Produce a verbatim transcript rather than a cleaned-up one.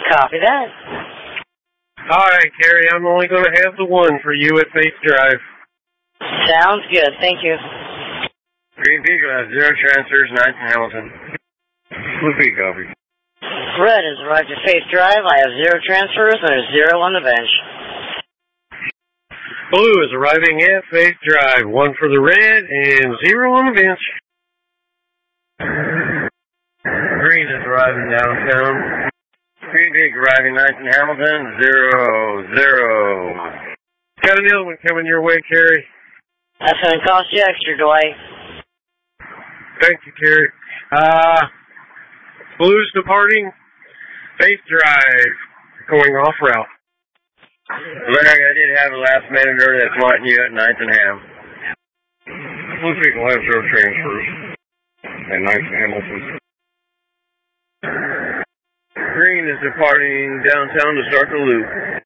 Copy that. All right, Carrie, I'm only going to have the one for you at Faith Drive. Sounds good. Thank you. Green Beagle has zero transfers, nine to Hamilton. Blue Beagle, copy. Red has arrived at Faith Drive. I have zero transfers and there's zero on the bench. Blue is arriving at Faith Drive. One for the red and zero on the bench. Green is arriving downtown. Green Beagle arriving ninth in Hamilton, zero, zero. Got another one coming your way, Carrie. That's going to cost you extra, Dwight. Thank you, Carrie. Uh, Blue's departing Faith Drive, going off route. Larry, I did have a last minute order that's wanting you at ninth and Ham. Blue Beagle has zero transfers and ninth and Hamilton. Green is departing downtown to start the loop.